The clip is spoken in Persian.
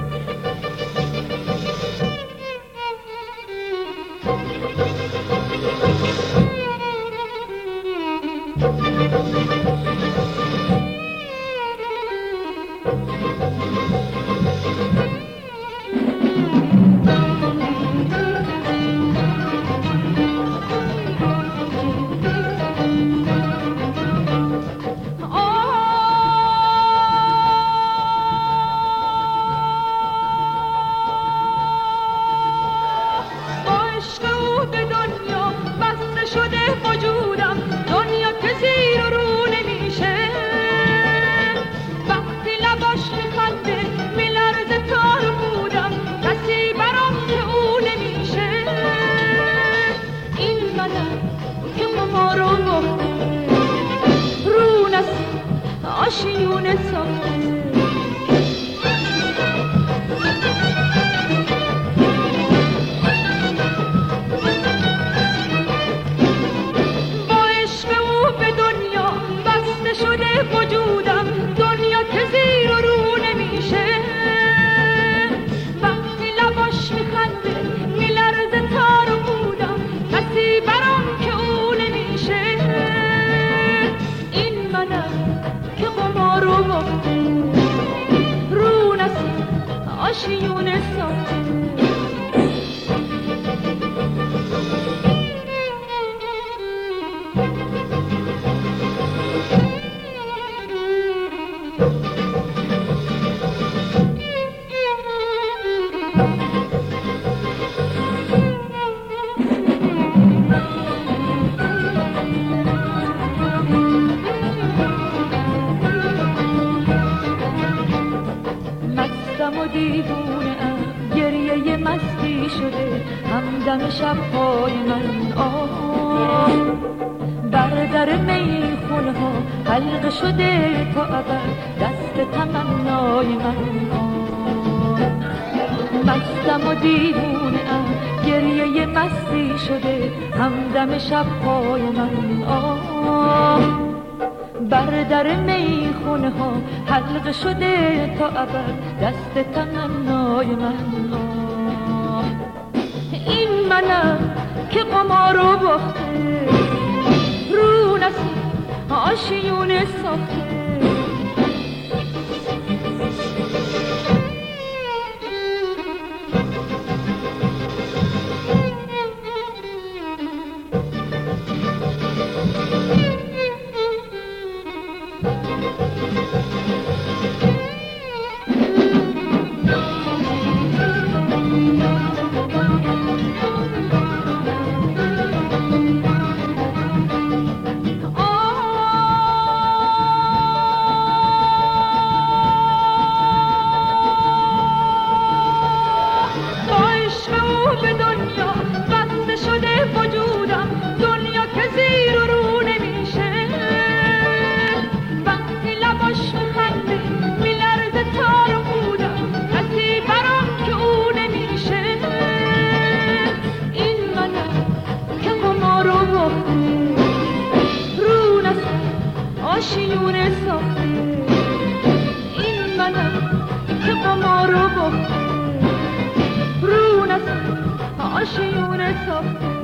همدم شب‌های من بر در میخونه ها حلقه شده تا ابد دست تمنای من مستم و دیوونه ام گریه مستی شده همدم شب‌های من بر در میخونه ها حلقه شده تا ابد دست تمنای من این منم که قمارو باخته رو نسیم آشیونه ساخته آشیونه ساخته این منم که قمارو باخته رو نسیم آشیونه ساخته